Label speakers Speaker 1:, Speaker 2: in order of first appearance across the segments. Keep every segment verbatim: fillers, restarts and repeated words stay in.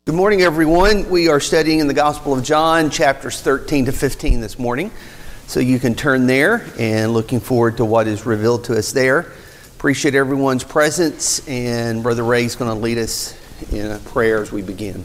Speaker 1: Good morning, everyone. We are studying in the Gospel of John, chapters thirteen to fifteen this morning. So you can turn there, and looking forward to what is revealed to us there. Appreciate everyone's presence, and Brother Ray's going to lead us in a prayer as we begin.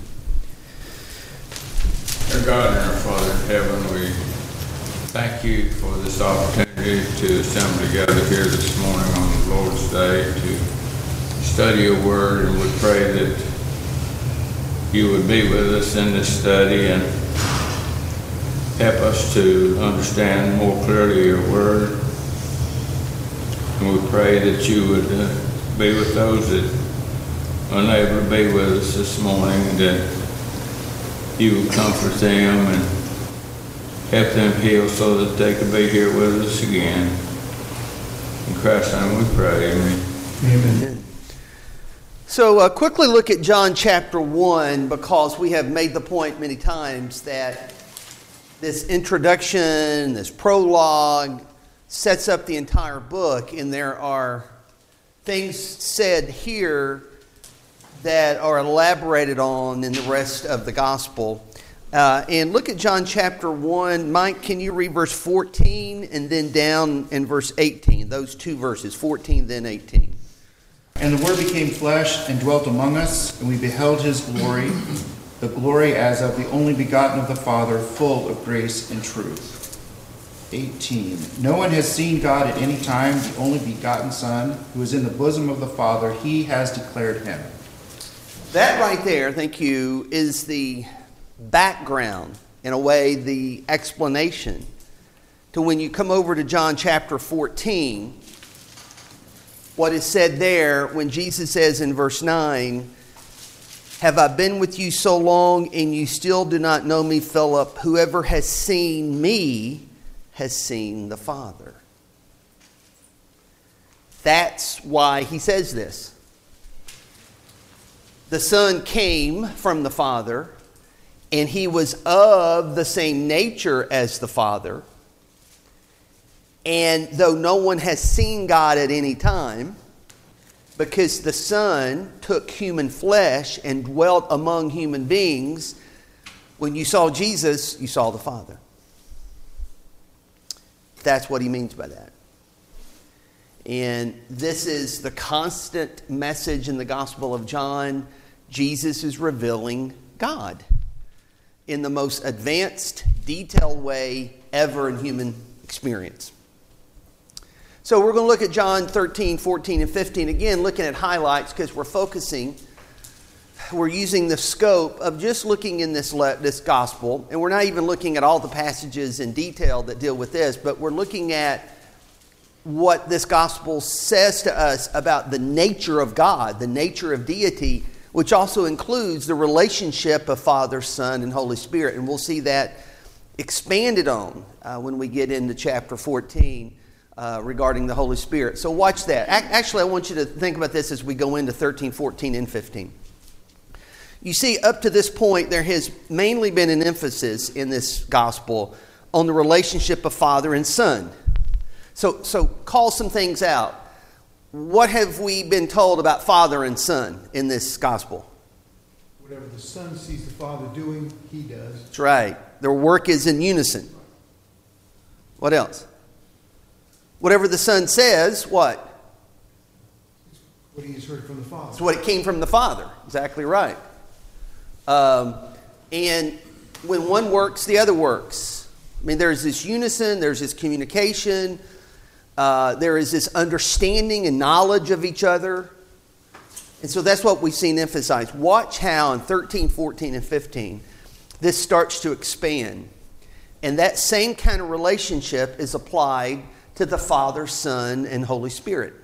Speaker 2: Our God and our Father in heaven, we thank you for this opportunity to assemble together here this morning on the Lord's Day to study your word, and we pray that you would be with us in this study and help us to understand more clearly your word. And we pray that you would uh, be with those that are unable to be with us this morning, that you would comfort them and help them heal so that they could be here with us again. In Christ's name we pray, amen.
Speaker 1: Amen. So uh, quickly look at John chapter one, because we have made the point many times that this introduction, this prologue, sets up the entire book, and there are things said here that are elaborated on in the rest of the gospel. Uh, and look at John chapter one. Mike, can you read verse fourteen and then down in verse eighteen? Those two verses, fourteen then eighteen.
Speaker 3: And the Word became flesh and dwelt among us, and we beheld his glory, the glory as of the only begotten of the Father, full of grace and truth. eighteen. No one has seen God at any time, the only begotten Son, who is in the bosom of the Father, he has declared him.
Speaker 1: That right there, thank you, is the background, in a way, the explanation to when you come over to John chapter fourteen. What is said there when Jesus says in verse nine, "Have I been with you so long and you still do not know me, Philip? Whoever has seen me has seen the Father." That's why he says this. The Son came from the Father, and he was of the same nature as the Father. And though no one has seen God at any time, because the Son took human flesh and dwelt among human beings, when you saw Jesus, you saw the Father. That's what he means by that. And this is the constant message in the Gospel of John. Jesus is revealing God in the most advanced, detailed way ever in human experience. So we're going to look at John thirteen, fourteen, and fifteen. Again, looking at highlights, because we're focusing, we're using the scope of just looking in this le- this gospel. And we're not even looking at all the passages in detail that deal with this, but we're looking at what this gospel says to us about the nature of God, the nature of deity, which also includes the relationship of Father, Son, and Holy Spirit. And we'll see that expanded on uh, when we get into chapter fourteen. Uh, regarding the Holy Spirit. So watch that. Actually, I want you to think about this as we go into thirteen, fourteen, and fifteen. You see, up to this point, there has mainly been an emphasis in this gospel on the relationship of Father and Son. So, so call some things out. What have we been told about Father and Son in this gospel?
Speaker 4: Whatever the Son sees the Father doing, he does.
Speaker 1: That's right. Their work is in unison. What else? Whatever the Son says, what?
Speaker 4: What he has heard from the Father.
Speaker 1: It's what it came from the Father. Exactly right. Um, and when one works, the other works. I mean, there's this unison, there's this communication, uh, there is this understanding and knowledge of each other. And so that's what we've seen emphasized. Watch how in thirteen, fourteen, and fifteen, this starts to expand. And that same kind of relationship is applied to the Father, Son, and Holy Spirit.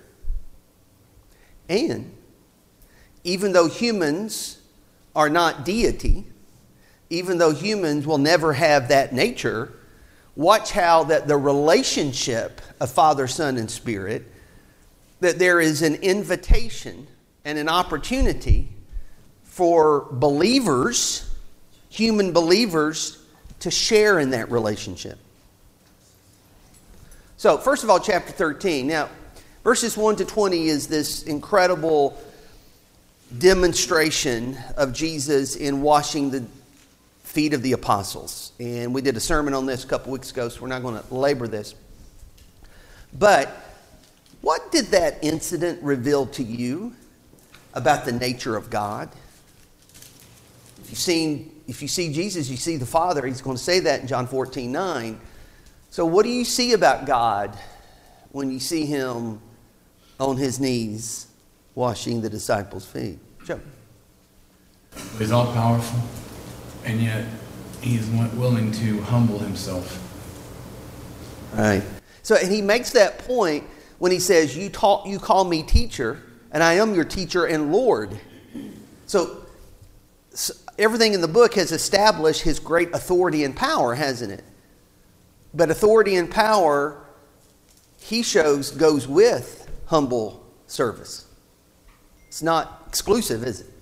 Speaker 1: And even though humans are not deity, even though humans will never have that nature, watch how that the relationship of Father, Son, and Spirit, that there is an invitation and an opportunity for believers, human believers, to share in that relationship. So, first of all, chapter thirteen. Now, verses one to twenty is this incredible demonstration of Jesus in washing the feet of the apostles. And we did a sermon on this a couple weeks ago, so we're not going to labor this. But what did that incident reveal to you about the nature of God? If you've seen, if you see Jesus, you see the Father. He's going to say that in John fourteen nine. So what do you see about God when you see him on his knees washing the disciples' feet? Joe.
Speaker 5: He's all powerful, and yet he's willing to humble himself.
Speaker 1: Right. So, and he makes that point when he says, "You taught, you call me teacher, and I am your teacher and Lord." So, so everything in the book has established his great authority and power, hasn't it? But authority and power, he shows, goes with humble service. It's not exclusive, is it?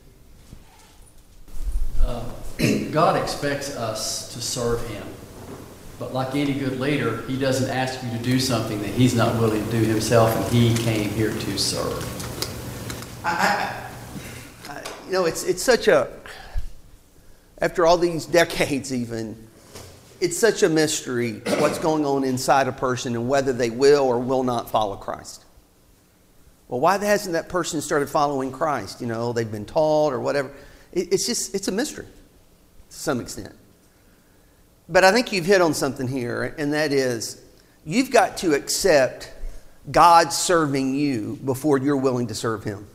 Speaker 6: Uh, God expects us to serve him. But like any good leader, he doesn't ask you to do something that he's not willing to do himself, and he came here to serve.
Speaker 1: I, I, I, you know, it's it's such a, after all these decades even, it's such a mystery what's going on inside a person and whether they will or will not follow Christ. Well, why hasn't that person started following Christ? You know, they've been taught or whatever. It, it's just, it's a mystery to some extent. But I think you've hit on something here, and that is you've got to accept God serving you before you're willing to serve him.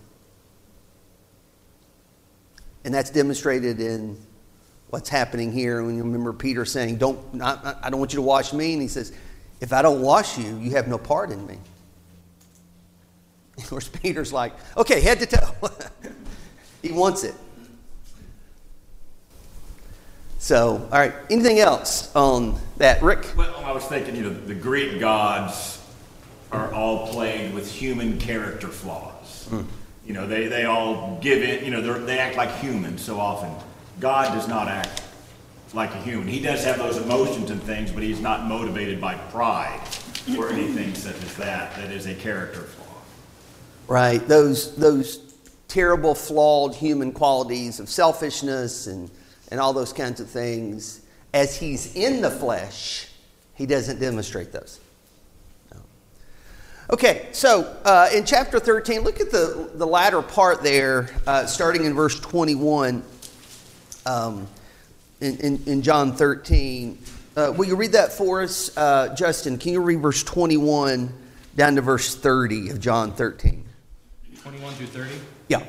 Speaker 1: And that's demonstrated in what's happening here. When you remember Peter saying, "Don't, I, I don't want you to wash me." And he says, "If I don't wash you, you have no part in me." Of course, Peter's like, "Okay, head to toe." He wants it. So, all right. Anything else on that, Rick?
Speaker 7: Well, I was thinking, you know, the Greek gods are all plagued with human character flaws. Mm. You know, they, they all give in, you know, they act like humans so often. God does not act like a human. He does have those emotions and things, but he's not motivated by pride or anything such as that. That is a character flaw.
Speaker 1: Right. Those those terrible, flawed human qualities of selfishness and, and all those kinds of things. As he's in the flesh, he doesn't demonstrate those. No. Okay, so uh, in chapter thirteen, look at the, the latter part there, uh, starting in verse twenty-one. Um, in, in, in John thirteen. Uh, will you read that for us? Uh, Justin, can you read verse twenty-one down to verse thirty of John thirteen?
Speaker 8: twenty-one through thirty?
Speaker 1: Yeah.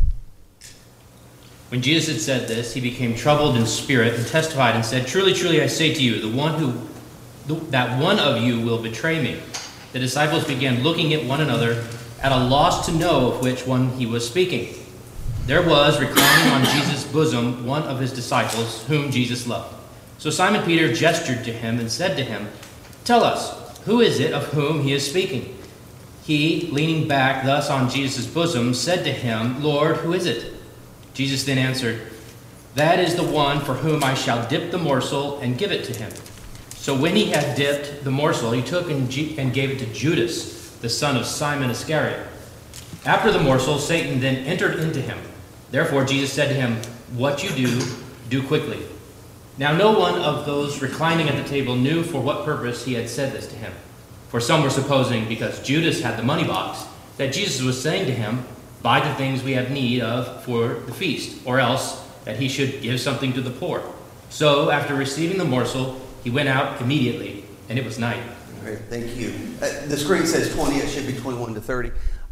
Speaker 8: When Jesus had said this, he became troubled in spirit and testified and said, "Truly, truly, I say to you, the one who, the, that one of you will betray me." The disciples began looking at one another, at a loss to know of which one he was speaking. There was, reclining on Jesus' bosom, one of his disciples, whom Jesus loved. So Simon Peter gestured to him and said to him, "Tell us, who is it of whom he is speaking?" He, leaning back thus on Jesus' bosom, said to him, "Lord, who is it?" Jesus then answered, "That is the one for whom I shall dip the morsel and give it to him." So when he had dipped the morsel, he took and, G- and gave it to Judas, the son of Simon Iscariot. After the morsel, Satan then entered into him. Therefore Jesus said to him, "What you do, do quickly." Now no one of those reclining at the table knew for what purpose he had said this to him. For some were supposing, because Judas had the money box, that Jesus was saying to him, "Buy the things we have need of for the feast," or else that he should give something to the poor. So after receiving the morsel, he went out immediately, and it was night.
Speaker 1: All right, thank you. Uh, the screen says twenty, it should be twenty-one to thirty.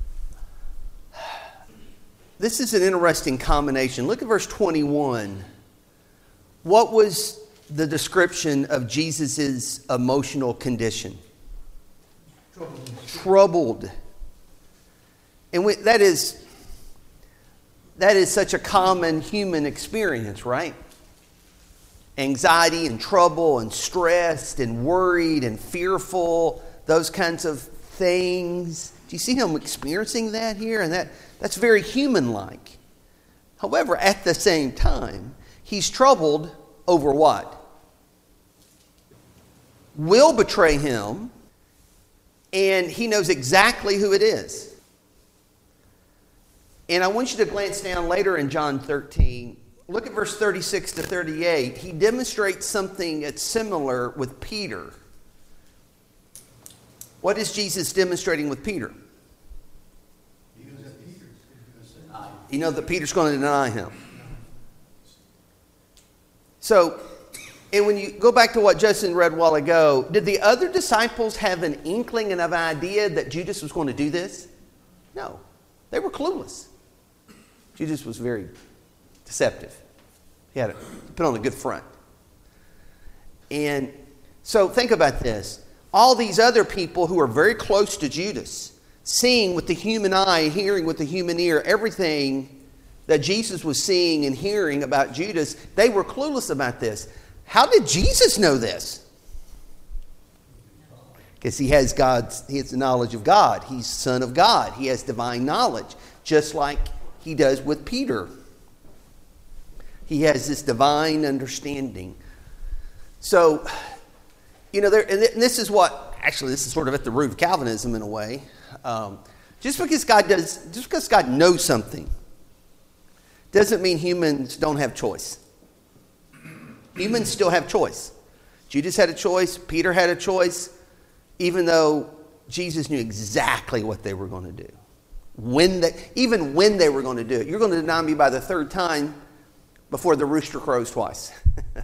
Speaker 1: This is an interesting combination. Look at verse twenty-one. What was the description of Jesus' emotional condition?
Speaker 4: Troubled.
Speaker 1: Troubled. And we, that is that is such a common human experience, right? Anxiety and trouble and stressed and worried and fearful, those kinds of things. Do you see him experiencing that here? And that that's very human-like. However, at the same time, he's troubled over what? Will betray him, and he knows exactly who it is. And I want you to glance down later in John thirteen. Look at verse thirty-six to thirty-eight. He demonstrates something that's similar with Peter. What is Jesus demonstrating with Peter? He knows that Peter's going to deny him. So, and when you go back to what Justin read a while ago, did the other disciples have an inkling and of an idea that Judas was going to do this? No. They were clueless. Judas was very deceptive. He had to put on a good front. And so think about this. All these other people who are very close to Judas, seeing with the human eye, hearing with the human ear, everything that Jesus was seeing and hearing about Judas, they were clueless about this. How did Jesus know this? Because he has God's, he has the knowledge of God. He's Son of God. He has divine knowledge, just like he does with Peter. He has this divine understanding. So, you know, there, and this is what, actually, this is sort of at the root of Calvinism in a way. Um, just because God does, just because God knows something, doesn't mean humans don't have choice. Humans still have choice. Judas had a choice. Peter had a choice, even though Jesus knew exactly what they were going to do. When they, even when they were going to do it. You're going to deny me by the third time before the rooster crows twice.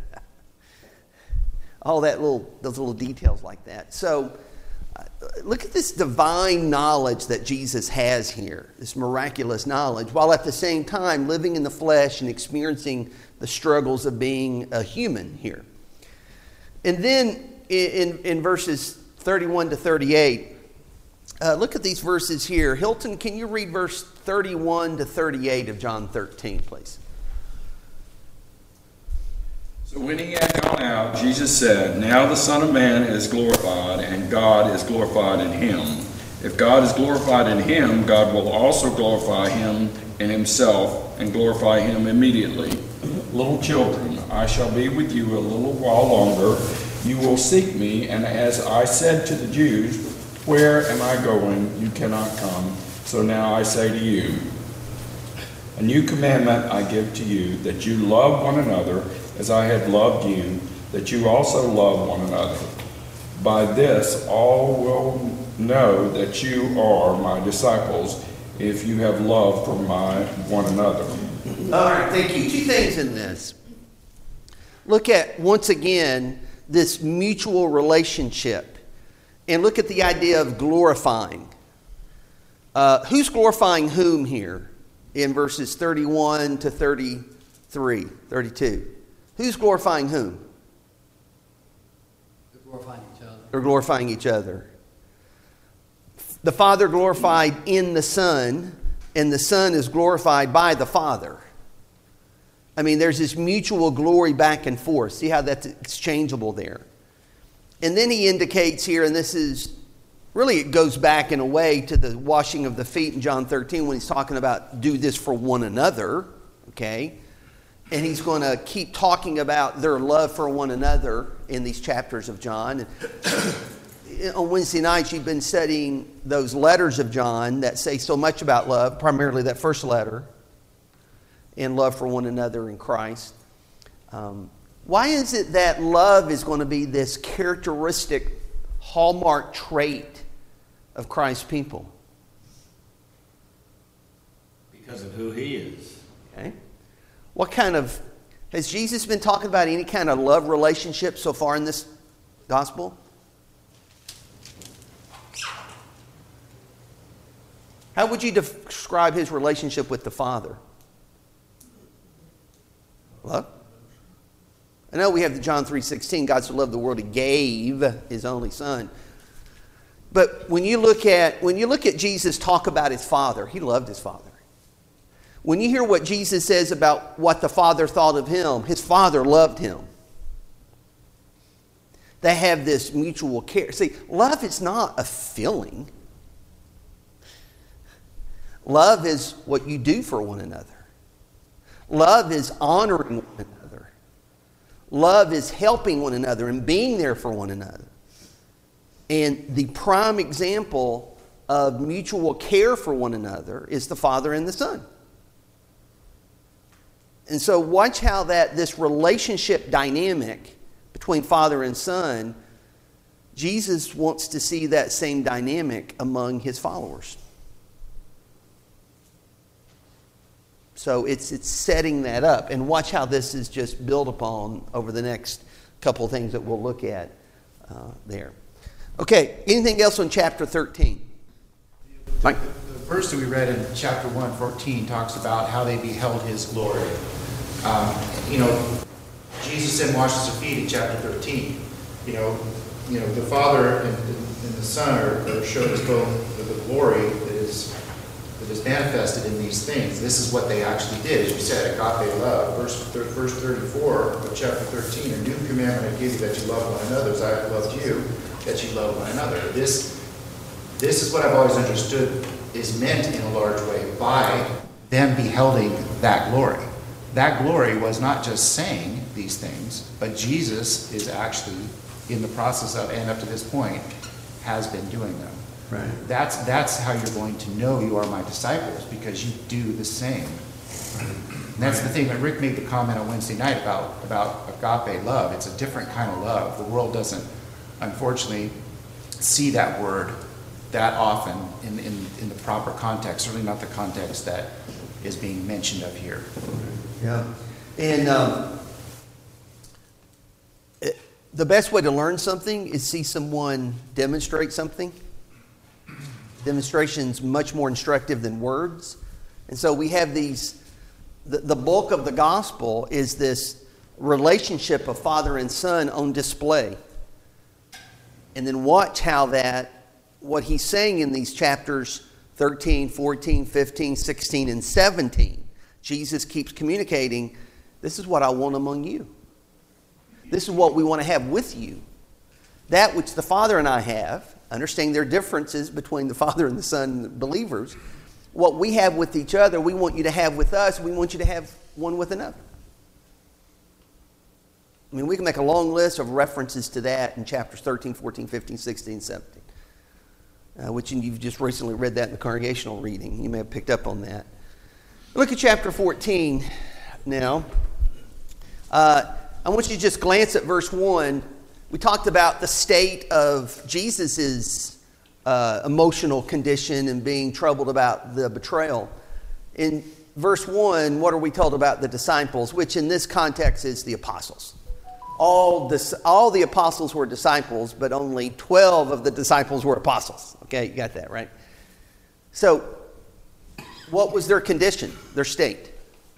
Speaker 1: All that little, those little details like that. So, uh, look at this divine knowledge that Jesus has here, this miraculous knowledge, while at the same time living in the flesh and experiencing the struggles of being a human here. And then in, in verses thirty-one to thirty-eight, uh, look at these verses here. Hilton, can you read verse thirty-one to thirty-eight of John thirteen, please?
Speaker 9: So when he had gone out, Jesus said, "Now the Son of Man is glorified, and God is glorified in him. If God is glorified in him, God will also glorify him in himself, and glorify him immediately. Little children, I shall be with you a little while longer. You will seek me, and as I said to the Jews, where am I going? You cannot come. So now I say to you, a new commandment I give to you, that you love one another as I have loved you, that you also love one another. By this all will know that you are my disciples, if you have love for my one another."
Speaker 1: All right, thank you. Two things in this. Look at, once again, this mutual relationship. And look at the idea of glorifying. Uh, who's glorifying whom here in verses thirty-one to thirty-three, thirty-two? Who's glorifying whom?
Speaker 6: They're glorifying each other.
Speaker 1: They're glorifying each other. The Father glorified in the Son, and the Son is glorified by the Father. I mean, there's this mutual glory back and forth. See how that's exchangeable there. And then he indicates here, and this is, really it goes back in a way to the washing of the feet in John thirteen when he's talking about do this for one another, okay? And he's going to keep talking about their love for one another in these chapters of John. And on Wednesday nights, you've been studying those letters of John that say so much about love, primarily that first letter, and love for one another in Christ. Um, why is it that love is going to be this characteristic hallmark trait of Christ's people?
Speaker 7: Because of who he is.
Speaker 1: Okay. What kind of, has Jesus been talking about any kind of love relationship so far in this gospel? How would you describe his relationship with the Father? Love? I know we have the John three sixteen, God so loved the world he gave his only Son. But when you look at when you look at Jesus talk about his Father, he loved his Father. When you hear what Jesus says about what the Father thought of him, his Father loved him. They have this mutual care. See, love is not a feeling. Love is what you do for one another. Love is honoring one another. Love is helping one another and being there for one another. And the prime example of mutual care for one another is the Father and the Son. And so watch how that this relationship dynamic between Father and Son, Jesus wants to see that same dynamic among his followers. So it's it's setting that up. And watch how this is just built upon over the next couple of things that we'll look at uh, there. Okay, anything else on chapter thirteen? Mike?
Speaker 3: The verse that we read in chapter one, fourteen, talks about how they beheld his glory. Um, you know, Jesus then washes their feet in chapter thirteen. You know, you know, the Father and, and the Son are, are showed us both the glory that is that is manifested in these things. This is what they actually did, as you said, agape love. Verse verse thirty-four of chapter thirteen: "A new commandment I give you, that you love one another as I have loved you, that you love one another." This this is what I've always understood is meant in a large way by them beholding that glory. That glory was not just saying these things, but Jesus is actually in the process of, and up to this point, has been doing them.
Speaker 1: Right.
Speaker 3: That's that's how you're going to know you are my disciples, because you do the same. And that's the thing that Rick made the comment on Wednesday night about, about agape love. It's a different kind of love. The world doesn't, unfortunately, see that word that often in, in, in the proper context, certainly not the context that is being mentioned of here.
Speaker 1: Yeah. And um, it, the best way to learn something is see someone demonstrate something. Demonstration's much more instructive than words. And so we have these, the, the bulk of the gospel is this relationship of Father and Son on display. And then watch how that, what he's saying in these chapters thirteen, fourteen, fifteen, sixteen, and seventeen, Jesus keeps communicating, this is what I want among you. This is what we want to have with you. That which the Father and I have, understanding there are differences between the Father and the Son and the believers, what we have with each other, we want you to have with us, we want you to have one with another. I mean, we can make a long list of references to that in chapters thirteen, fourteen, fifteen, sixteen, seventeen. Uh, which you've just recently read that in the congregational reading. You may have picked up on that. Look at chapter fourteen now. Uh, I want you to just glance at verse one. We talked about the state of Jesus' uh, emotional condition and being troubled about the betrayal. In verse one, what are we told about the disciples, which in this context is the apostles? All, dis- all the apostles were disciples, but only twelve of the disciples were apostles. Okay, you got that, right? So, what was their condition, their state?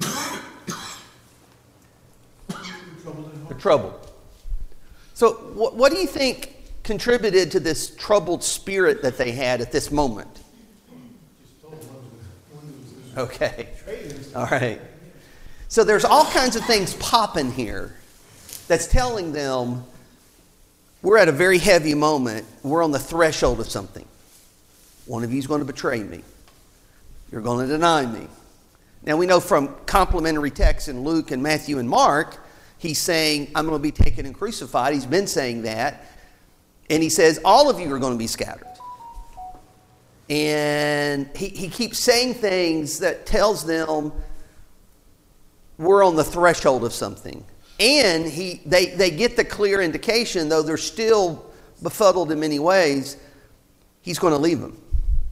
Speaker 1: They're troubled. So, what, what do you think contributed to this troubled spirit that they had at this moment? Okay, all right. So, there's all kinds of things popping here that's telling them we're at a very heavy moment. We're on the threshold of something. One of you is going to betray me. You're going to deny me. Now we know from complementary texts in Luke and Matthew and Mark, he's saying, I'm going to be taken and crucified. He's been saying that. And he says, all of you are going to be scattered. And he, he keeps saying things that tells them we're on the threshold of something. And he, they, they get the clear indication, though they're still befuddled in many ways, he's going to leave them.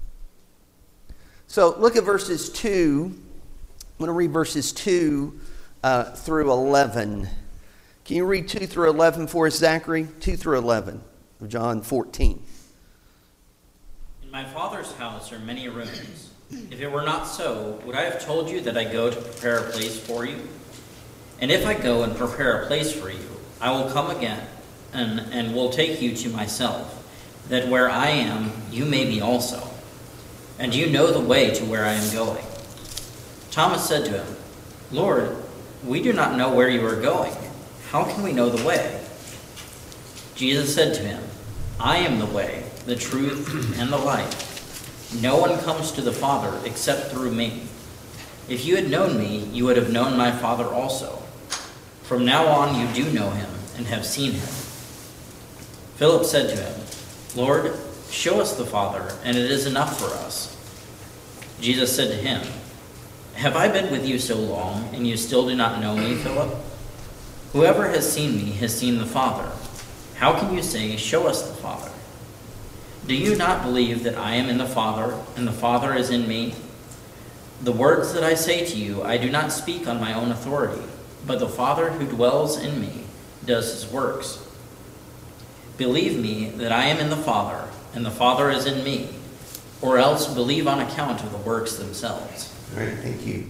Speaker 1: So look at verses two. I'm going to read verses two uh, through eleven. Can you read two through eleven for us, Zachary? two through eleven of John fourteen.
Speaker 10: In my Father's house are many rooms. If it were not so, would I have told you that I go to prepare a place for you? And if I go and prepare a place for you, I will come again and, and will take you to myself, that where I am, you may be also. And you know the way to where I am going. Thomas said to him, Lord, we do not know where you are going. How can we know the way? Jesus said to him, I am the way, the truth, and the life. No one comes to the Father except through me. If you had known me, you would have known my Father also. From now on you do know him and have seen him. Philip said to him, Lord, show us the Father, and it is enough for us. Jesus said to him, Have I been with you so long, and you still do not know me, Philip? Whoever has seen me has seen the Father. How can you say, 'Show us the Father'? Do you not believe that I am in the Father, and the Father is in me? The words that I say to you, I do not speak on my own authority, but the Father who dwells in me does his works. Believe me that I am in the Father, and the Father is in me, or else believe on account of the works themselves.
Speaker 1: All right, thank you.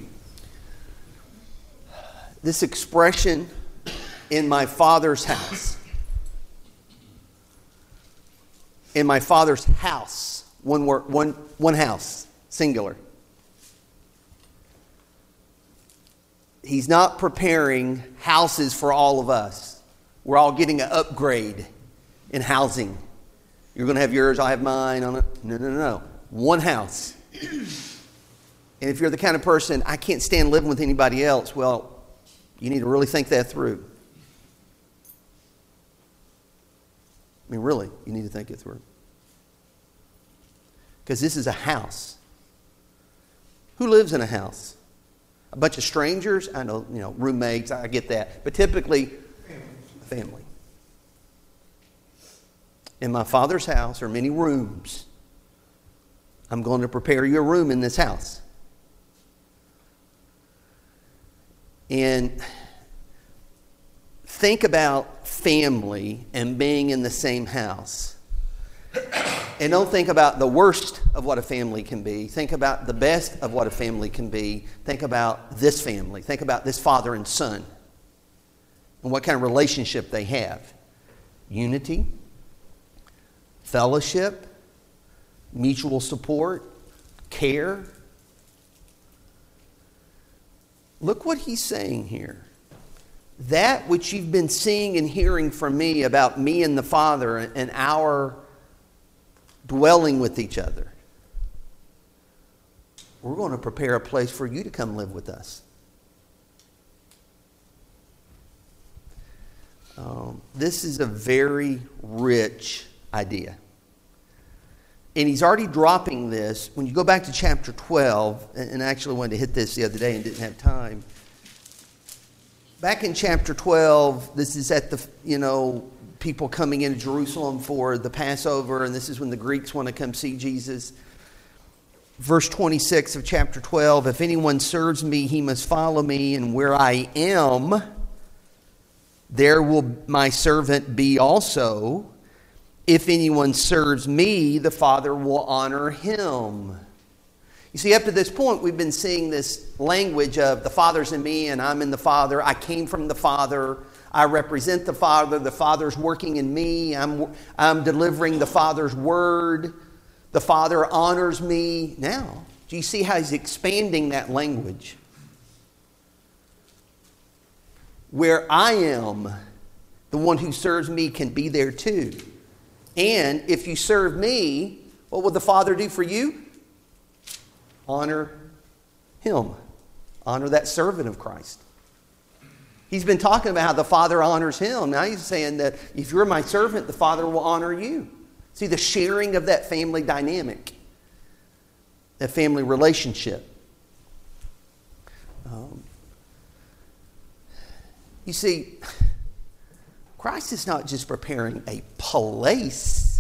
Speaker 1: This expression, in my Father's house, in my Father's house, one word, one, one house, singular. He's not preparing houses for all of us. We're all getting an upgrade in housing. You're going to have yours, I'll have mine on it. No, no, no, no. One house. And if you're the kind of person, I can't stand living with anybody else, well, you need to really think that through. I mean, really, you need to think it through. Because this is a house. Who lives in a house? A bunch of strangers? I know, you know, roommates, I get that. But typically, a family. In my Father's house are many rooms. I'm going to prepare you a room in this house. And think about family and being in the same house. And don't think about the worst of what a family can be. Think about the best of what a family can be. Think about this family. Think about this father and son. And what kind of relationship they have. Unity, fellowship, mutual support, care. Look what he's saying here. That which you've been seeing and hearing from me about me and the Father and our dwelling with each other, we're going to prepare a place for you to come live with us. Um, this is a very rich idea. And he's already dropping this. When you go back to chapter twelve, and I actually wanted to hit this the other day and didn't have time. Back in chapter twelve, this is at the, you know, people coming into Jerusalem for the Passover, and this is when the Greeks want to come see Jesus. Verse twenty-six of chapter twelve, if anyone serves me, he must follow me, and where I am, there will my servant be also. If anyone serves me, the Father will honor him. You see, up to this point, we've been seeing this language of the Father's in me and I'm in the Father. I came from the Father. I represent the Father. The Father's working in me. I'm, I'm delivering the Father's word. The Father honors me. Now, do you see how he's expanding that language? Where I am, the one who serves me can be there too. And if you serve me, what will the Father do for you? Honor him. Honor that servant of Christ. He's been talking about how the Father honors him. Now he's saying that if you're my servant, the Father will honor you. See the sharing of that family dynamic, that family relationship. Um, you see, Christ is not just preparing a place.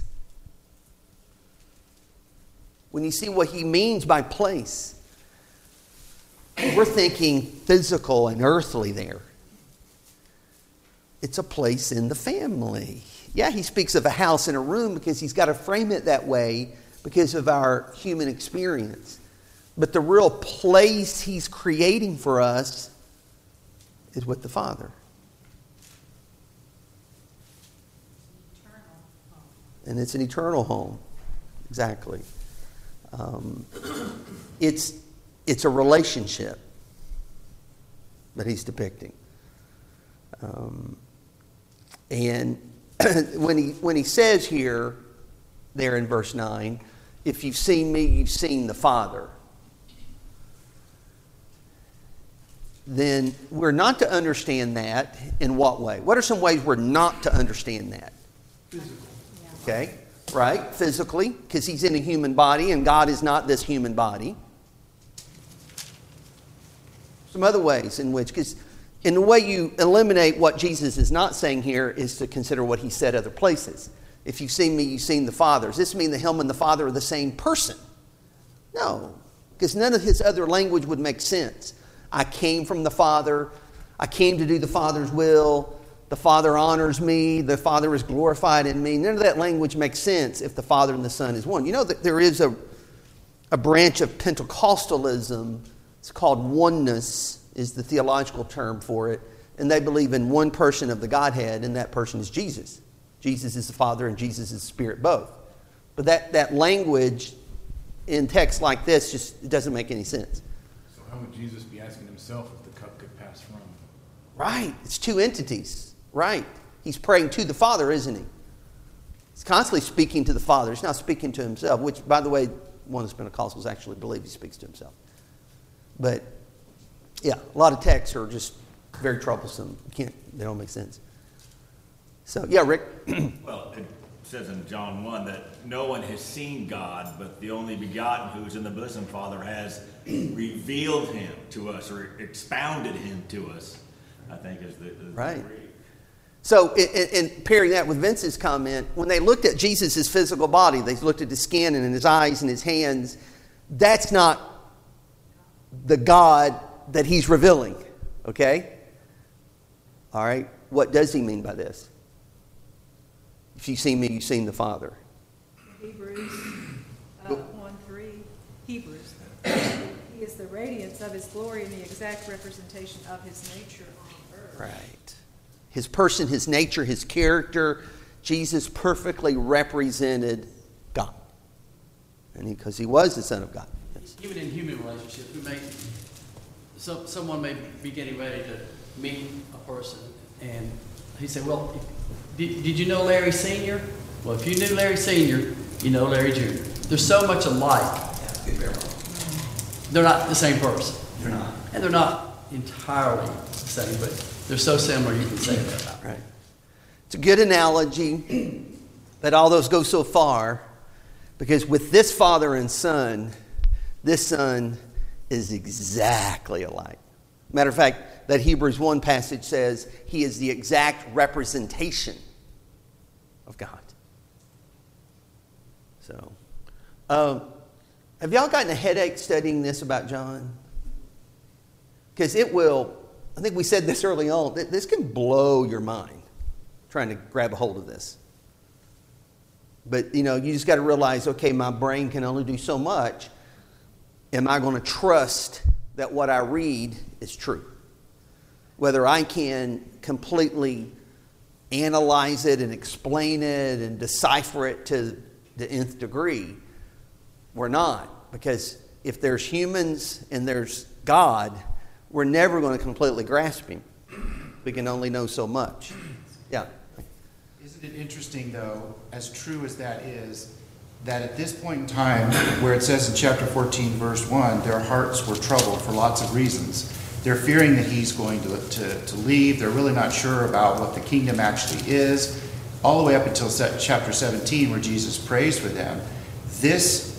Speaker 1: When you see what he means by place, we're thinking physical and earthly there. It's a place in the family. Yeah, he speaks of a house and a room because he's got to frame it that way because of our human experience. But the real place he's creating for us is with the Father. And it's an eternal home. Exactly. Um, it's, it's a relationship that he's depicting. Um, and when he, when he says here, there in verse nine, if you've seen me, you've seen the Father. Then we're not to understand that in what way? What are some ways we're not to understand that?
Speaker 4: Physical.
Speaker 1: Okay, right? Physically, because he's in a human body and God is not this human body. some other ways in which, because in the way you eliminate what Jesus is not saying here is to consider what he said other places. If you've seen me, you've seen the Father. Does this mean that him and the Father are the same person? No, because none of his other language would make sense. I came from the Father. I came to do the Father's will. The Father honors me. The Father is glorified in me. None of that language makes sense if the Father and the Son is one. You know that there is a, a branch of Pentecostalism. It's called oneness, is the theological term for it. And they believe in one person of the Godhead, and that person is Jesus. Jesus is the Father and Jesus is the Spirit both. But that, that language in texts like this just it doesn't make any sense.
Speaker 5: So how would Jesus be asking himself if the cup could pass from him?
Speaker 1: Right. It's two entities. Right. He's praying to the Father, isn't he? He's constantly speaking to the Father. He's not speaking to himself, which, by the way, one of the Pentecostals actually believe he speaks to himself. But, yeah, a lot of texts are just very troublesome. You can't, they don't make sense. So, yeah, Rick?
Speaker 7: Well, it says in John one that no one has seen God, but the only begotten who is in the bosom Father has revealed him to us or expounded him to us, I think is the, the
Speaker 1: right.
Speaker 7: Greek.
Speaker 1: So, in, in pairing that with Vince's comment, when they looked at Jesus' physical body, they looked at his skin and his eyes and his hands, that's not the God that he's revealing, okay? All right, what does he mean by this? If you've seen me, you've seen the Father.
Speaker 11: Hebrews uh, one three, Hebrews. He is the radiance of his glory and the exact representation of his nature on earth.
Speaker 1: Right. His person, his nature, his character, Jesus perfectly represented God. And because he, he was the Son of God. Yes.
Speaker 6: Even in human relationships, we may, so, someone may be getting ready to meet a person, and he said, well, did, did you know Larry Senior? Well, if you knew Larry Senior, you know Larry Junior They're so much alike. They're not the same person.
Speaker 1: They're not.
Speaker 6: And they're not entirely the same, but they're so similar you can say that about them.
Speaker 1: Right. It's a good analogy, but all those go so far because with this Father and Son, this Son is exactly alike. Matter of fact, that Hebrews one passage says he is the exact representation of God. So, um, have y'all gotten a headache studying this about John? Because it will, I think we said this early on, this can blow your mind trying to grab a hold of this. But, you know, you just got to realize, okay, my brain can only do so much. Am I going to trust that what I read is true? Whether I can completely analyze it and explain it and decipher it to the nth degree, we're not. Because if there's humans and there's God, we're never going to completely grasp him. We can only know so much. Yeah.
Speaker 3: Isn't it interesting, though, as true as that is, that at this point in time, where it says in chapter fourteen, verse one, their hearts were troubled for lots of reasons. They're fearing that he's going to, to, to leave. They're really not sure about what the kingdom actually is. All the way up until chapter seventeen, where Jesus prays for them. This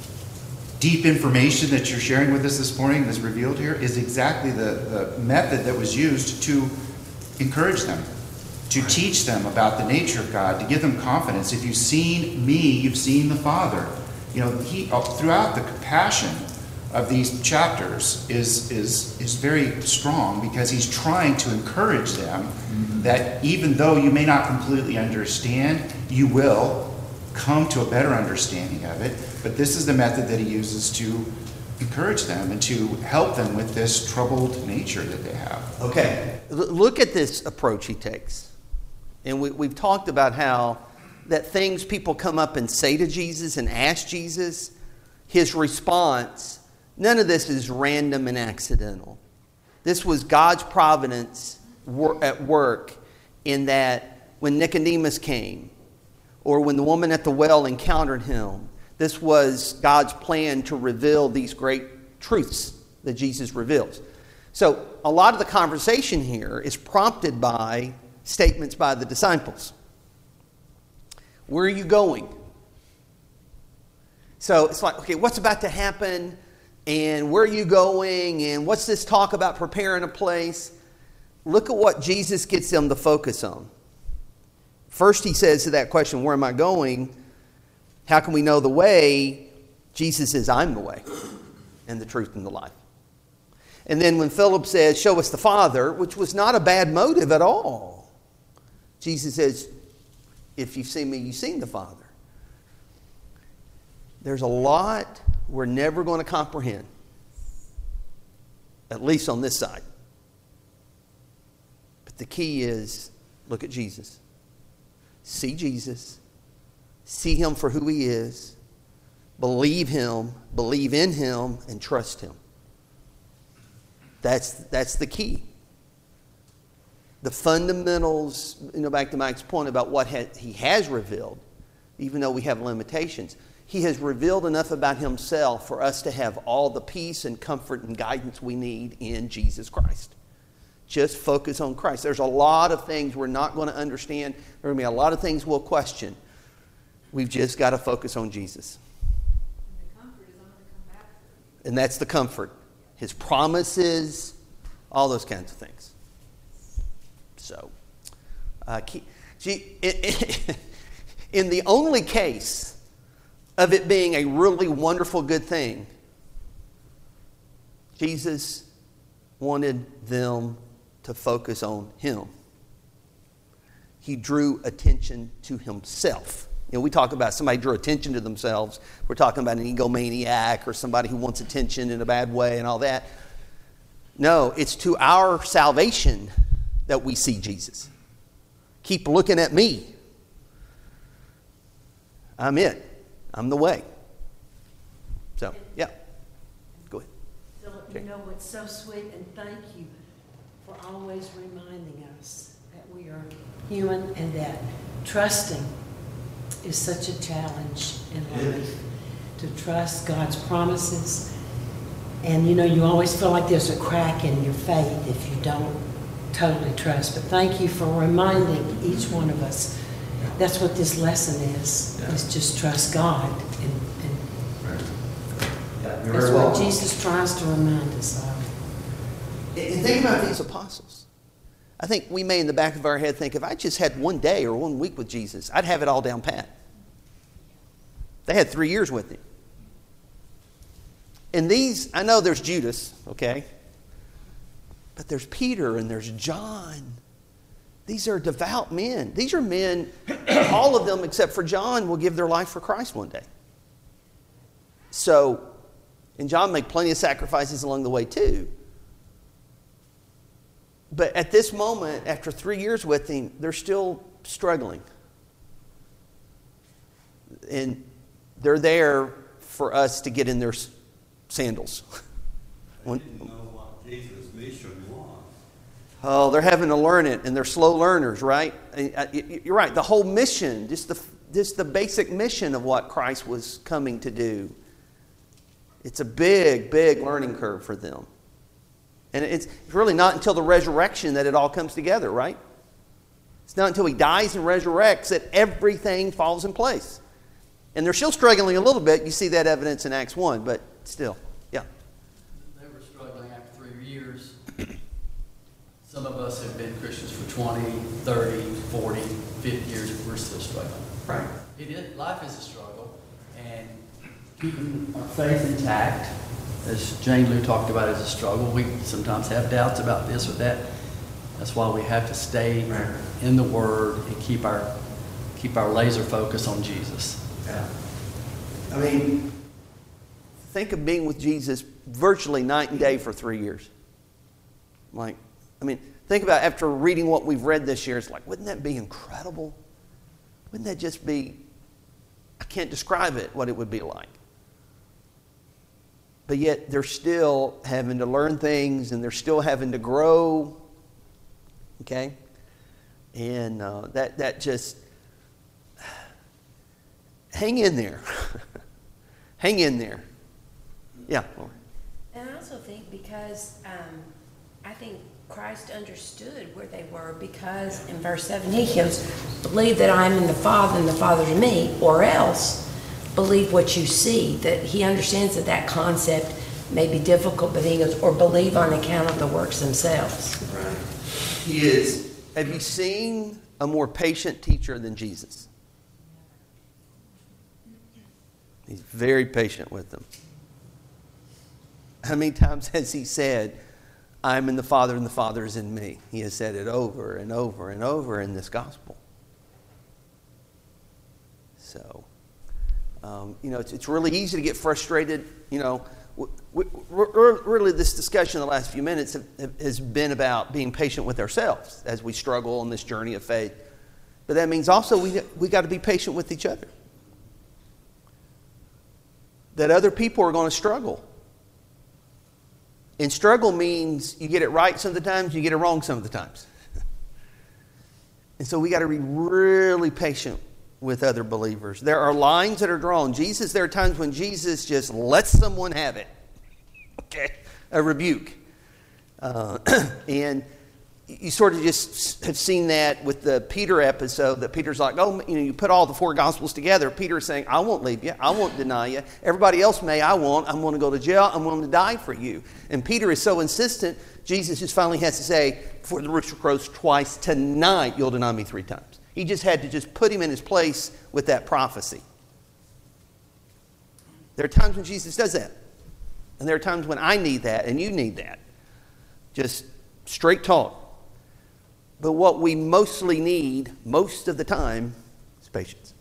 Speaker 3: deep information that you're sharing with us this morning, that's revealed here, is exactly the, the method that was used to encourage them, to teach them about the nature of God, to give them confidence. If you've seen me, you've seen the Father. You know, he throughout the compassion of these chapters is is is very strong because he's trying to encourage them mm-hmm. that even though you may not completely understand, you will come to a better understanding of it. But this is the method that he uses to encourage them and to help them with this troubled nature that they have.
Speaker 1: Okay, look at this approach he takes. And we, we've talked about how that things people come up and say to Jesus and ask Jesus, his response, none of this is random and accidental. This was God's providence at work in that when Nicodemus came, or when the woman at the well encountered him, this was God's plan to reveal these great truths that Jesus reveals. So a lot of the conversation here is prompted by statements by the disciples. Where are you going? So it's like, okay, what's about to happen? and where are you going, and what's this talk about preparing a place? Look at what Jesus gets them to focus on. First, he says to that question, where am I going? How can we know the way? Jesus says, I'm the way and the truth and the life. And then when Philip says, show us the Father, which was not a bad motive at all, Jesus says, if you've seen me, you've seen the Father. There's a lot we're never going to comprehend, at least on this side. But the key is, look at Jesus. See Jesus. See him for who he is. Believe him, believe in him, and trust him. That's, that's the key. The fundamentals, you know, back to Mike's point about what ha- he has revealed, even though we have limitations, he has revealed enough about himself for us to have all the peace and comfort and guidance we need in Jesus Christ. Just focus on Christ. There's a lot of things we're not going to understand. There are going to be a lot of things we'll question. We've just got to focus on Jesus. And that's the comfort. His promises, all those kinds of things. So, uh, gee, in the only case of it being a really wonderful good thing, Jesus wanted them to focus on him. He drew attention to himself. You know, we talk about somebody drew attention to themselves. We're talking about an egomaniac or somebody who wants attention in a bad way and all that. No, it's to our salvation that we see Jesus. Keep looking at me. I'm it. I'm the way. So, yeah. Go ahead.
Speaker 12: Philip, you know what's so sweet, and thank you for always reminding us that we are human and that trusting is such a challenge in life. To trust God's promises. And you know, you always feel like there's a crack in your faith if you don't totally trust. But thank you for reminding each one of us that's what this lesson is, yeah. is just trust God. And, and
Speaker 1: right. yeah,
Speaker 12: that's what welcome. Jesus tries to remind us of.
Speaker 1: And think about these apostles. I think we may in the back of our head think, if I just had one day or one week with Jesus, I'd have it all down pat. They had three years with him. And these, I know there's Judas, okay? But there's Peter and there's John. These are devout men. These are men, all of them except for John will give their life for Christ one day. So, and John made plenty of sacrifices along the way too. But at this moment, after three years with him, they're still struggling. And they're there for us to get in their sandals.
Speaker 13: They didn't know what Jesus' mission was.
Speaker 1: Oh, they're having to learn it, and they're slow learners, right? You're right. The whole mission, just the, just the basic mission of what Christ was coming to do. It's a big, big learning curve for them. And it's really not until the resurrection that it all comes together, right? It's not until he dies and resurrects that everything falls in place. And they're still struggling a little bit. You see that evidence in Acts one, but still, yeah.
Speaker 6: They were struggling after three years. Some of us have been Christians for twenty, thirty, forty, fifty years, and we're still struggling.
Speaker 1: Right.
Speaker 6: It is, life is a struggle, and keeping our faith intact, as Jane Lou talked about, is a struggle. We sometimes have doubts about this or that. That's why we have to stay right. in the Word and keep our keep our laser focus on Jesus.
Speaker 1: Yeah. I mean, think of being with Jesus virtually night and day for three years. Like, I mean, think about after reading what we've read this year, it's like, wouldn't that be incredible? Wouldn't that just be, I can't describe it, what it would be like. But yet they're still having to learn things and they're still having to grow. Okay? And uh, that that just, hang in there. Hang in there. Yeah.
Speaker 12: And I also think because um, I think Christ understood where they were, because in verse seven he goes, believe that I am in the Father and the Father in me, or else believe what you see. That he understands that that concept may be difficult, but he goes, or believe on account of the works themselves.
Speaker 1: Right. He is. Have you seen a more patient teacher than Jesus? He's very patient with them. How many times has he said, I'm in the Father and the Father is in me? He has said it over and over and over in this gospel. So, um, you know, it's, it's really easy to get frustrated. You know, we, we, really this discussion in the last few minutes have, have, has been about being patient with ourselves as we struggle on this journey of faith. But that means also we we got to be patient with each other. That other people are going to struggle. And struggle means you get it right some of the times, you get it wrong some of the times. And so we got to be really patient with other believers. There are lines that are drawn. Jesus, there are times when Jesus just lets someone have it. Okay? A rebuke. Uh, and you sort of just have seen that with the Peter episode, that Peter's like, oh, you know, you put all the four Gospels together. Peter's saying, I won't leave you. I won't deny you. Everybody else may, I won't. I'm going to go to jail. I'm willing to die for you. And Peter is so insistent, Jesus just finally has to say, before the rooster crows twice, tonight you'll deny me three times. He just had to just put him in his place with that prophecy. There are times when Jesus does that. And there are times when I need that and you need that. Just straight talk. But what we mostly need, most of the time, is patience.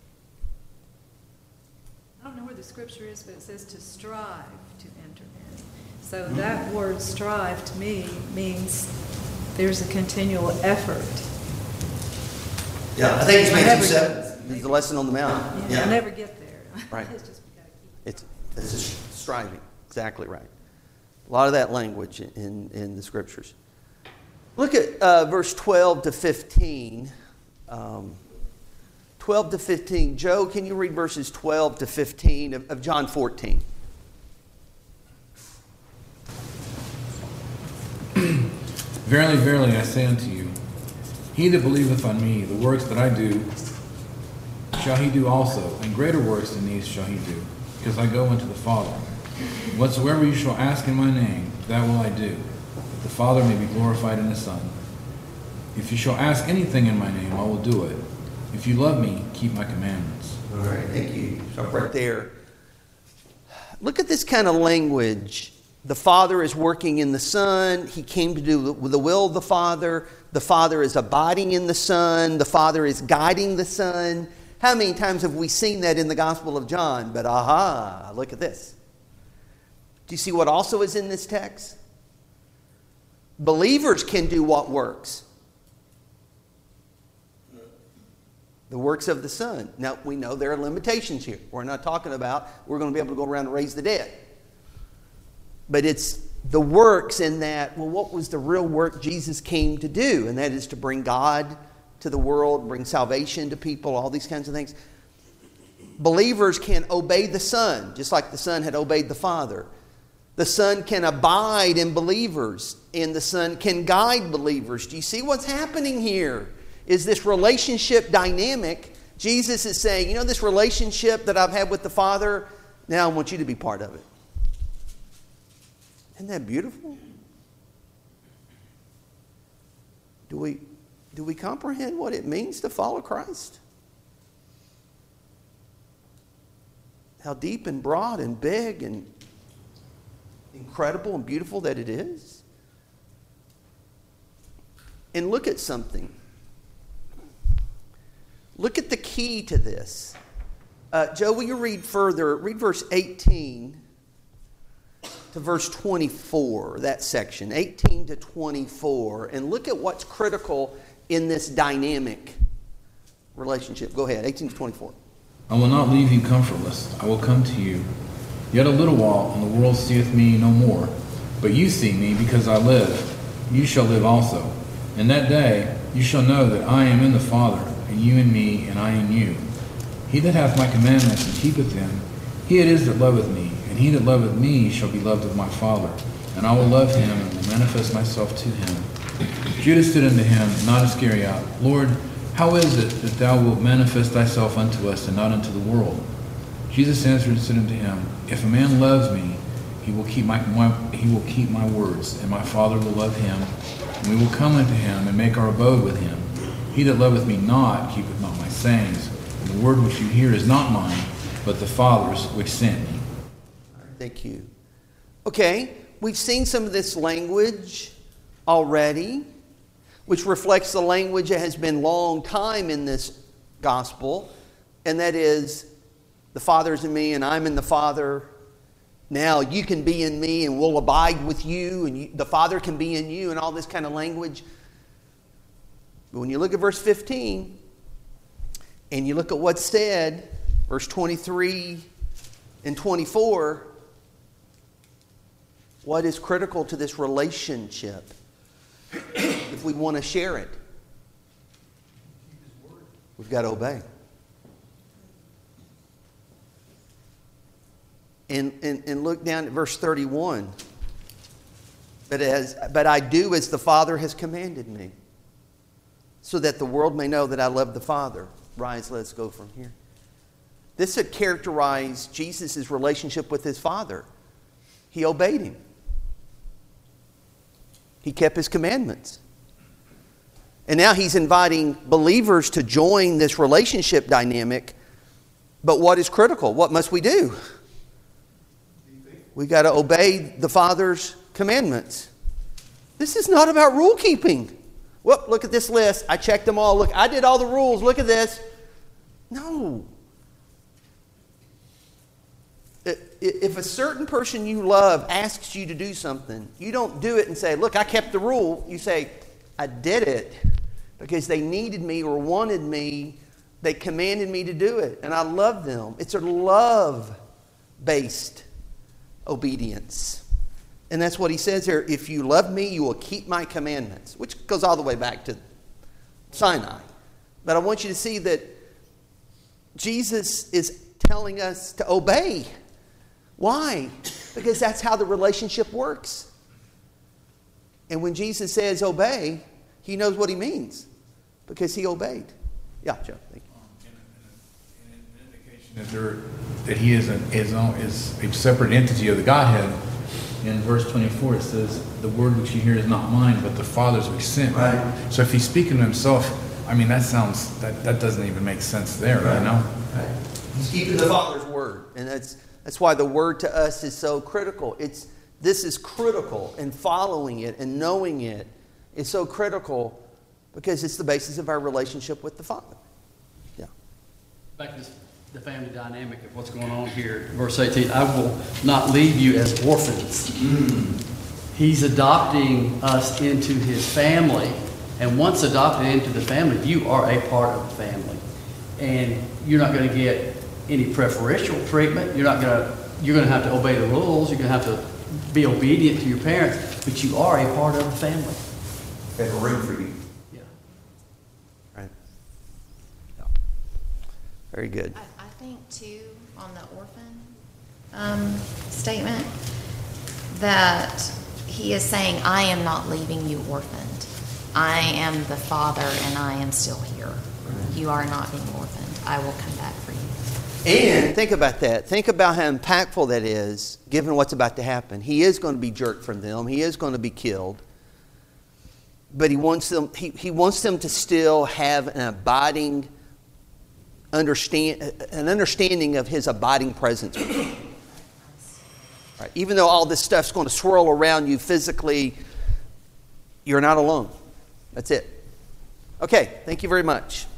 Speaker 11: I don't know where the scripture is, but it says to strive to enter in. So that word strive to me means there's a continual effort.
Speaker 1: Yeah, I think it's
Speaker 11: I
Speaker 1: Matthew
Speaker 11: never
Speaker 1: seven.
Speaker 11: get-
Speaker 1: It's the lesson on the mount.
Speaker 11: Yeah,
Speaker 1: Yeah.
Speaker 11: I never get there.
Speaker 1: Right.
Speaker 11: It's just we gotta keep
Speaker 1: It's, it's just striving. Exactly right. A lot of that language in, in the scriptures. Look at uh, verse twelve to fifteen. Um, twelve to fifteen. Joe, can you read verses twelve to fifteen of, of John fourteen?
Speaker 5: Verily, verily, I say unto you, he that believeth on me, the works that I do, shall he do also, and greater works than these shall he do, because I go unto the Father. Whatsoever you shall ask in my name, that will I do, that the Father may be glorified in the Son. If you shall ask anything in my name, I will do it. If you love me, keep my commandments.
Speaker 1: All right, thank you. Stop right there. Look at this kind of language. The Father is working in the Son. He came to do the will of the Father. The Father is abiding in the Son. The Father is guiding the Son. How many times have we seen that in the Gospel of John? But aha, look at this. Do you see what also is in this text? Believers can do what works? The works of the Son. Now, we know there are limitations here. We're not talking about we're going to be able to go around and raise the dead. But it's the works in that, well, what was the real work Jesus came to do? And that is to bring God to the world, bring salvation to people, all these kinds of things. Believers can obey the Son, just like the Son had obeyed the Father. The Son can abide in believers, and the Son can guide believers. Do you see what's happening here? Is this relationship dynamic? Jesus is saying, you know, this relationship that I've had with the Father, now I want you to be part of it. Isn't that beautiful? Do we, do we comprehend what it means to follow Christ? How deep and broad and big and incredible and beautiful that it is? And look at something. Look at the key to this. Uh, Joe, will you read further? Read verse eighteen to verse twenty-four, that section, eighteen to twenty-four, and look at what's critical in this dynamic relationship. Go ahead, eighteen to twenty-four.
Speaker 5: I will not leave you comfortless. I will come to you. Yet a little while, and the world seeth me no more. But you see me, because I live. You shall live also. In that day you shall know that I am in the Father, and you in me, and I in you. He that hath my commandments and keepeth them, he it is that loveth me, and he that loveth me shall be loved of my Father. And I will love him, and will manifest myself to him. Judas said unto him, not Iscariot, Lord, how is it that thou wilt manifest thyself unto us, and not unto the world? Jesus answered and said unto him, If a man loves me, he will keep my, my he will keep my words, and my Father will love him, and we will come unto him and make our abode with him. He that loveth me not keepeth not my sayings. And the word which you hear is not mine, but the Father's which sent me.
Speaker 1: Thank you. Okay, we've seen some of this language already, which reflects the language that has been long time in this gospel, and that is, the Father's in me and I'm in the Father. Now you can be in me and we'll abide with you, and you, the Father can be in you, and all this kind of language. But when you look at verse fifteen, and you look at what's said, verse twenty-three and twenty-four, what is critical to this relationship if we want to share it? We've got to obey. And, and, and look down at verse thirty-one. But, as, but I do as the Father has commanded me, so that the world may know that I love the Father. Rise, let's go from here. This had characterized Jesus' relationship with his Father. He obeyed him. He kept his commandments. And now he's inviting believers to join this relationship dynamic. But what is critical? What must we do? We got to obey the Father's commandments. This is not about rule keeping. Whoop, look at this list. I checked them all. Look, I did all the rules. Look at this. No. If a certain person you love asks you to do something, you don't do it and say, look, I kept the rule. You say, I did it because they needed me or wanted me. They commanded me to do it, and I love them. It's a love-based obedience. And that's what he says here. If you love me, you will keep my commandments, which goes all the way back to Sinai. But I want you to see that Jesus is telling us to obey. Why? Because that's how the relationship works. And when Jesus says obey, he knows what he means because he obeyed. Yeah, Joe, thank you.
Speaker 5: That, there, that he is, a, is, is a separate entity of the Godhead. In verse twenty-four, it says, the word which you hear is not mine, but the Father's which sent me. Right. So if he's speaking to himself, I mean, that sounds, that, that doesn't even make sense there, right. You know?
Speaker 1: Right. He's keeping the Father's word. And that's that's why the word to us is so critical. It's This is critical, and following it and knowing it is so critical because it's the basis of our relationship with the Father. Yeah.
Speaker 6: Back to this, the family dynamic of what's going on here. Verse eighteen, I will not leave you as orphans. Mm. He's adopting us into his family. And once adopted into the family, you are a part of the family. And you're not going to get any preferential treatment. You're not going to, you're going to have to obey the rules. You're going to have to be obedient to your parents. But you are a part of the family.
Speaker 1: There's room for you.
Speaker 6: Yeah.
Speaker 1: Right. Yeah. Very good.
Speaker 14: I, I think, too, on the orphan um, statement, that he is saying, I am not leaving you orphaned. I am the Father, and I am still here. You are not being orphaned. I will come back for you.
Speaker 1: And think about that. Think about how impactful that is, given what's about to happen. He is going to be jerked from them. He is going to be killed. But he wants them, he, he wants them to still have an abiding understand, an understanding of his abiding presence with them. Right. Even though all this stuff's going to swirl around you physically, you're not alone. That's it. Okay, thank you very much.